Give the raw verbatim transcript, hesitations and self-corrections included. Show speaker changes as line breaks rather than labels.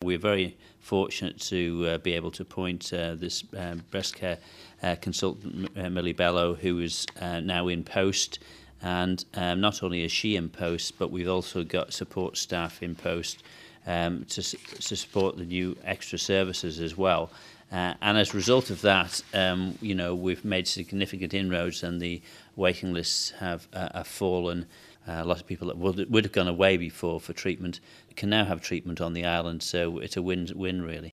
we're very fortunate to uh, be able to appoint uh, this um, breast care uh, consultant, uh, Millie Bello, who is uh, now in post. And um, not only is she in post, but we've also got support staff in post um, to, to support the new extra services as well. Uh, and as a result of that, um, you know, we've made significant inroads, and the waiting lists have, uh, have fallen. Uh, a lot of people that would, would have gone away before for treatment can now have treatment on the island, so it's a win-win really.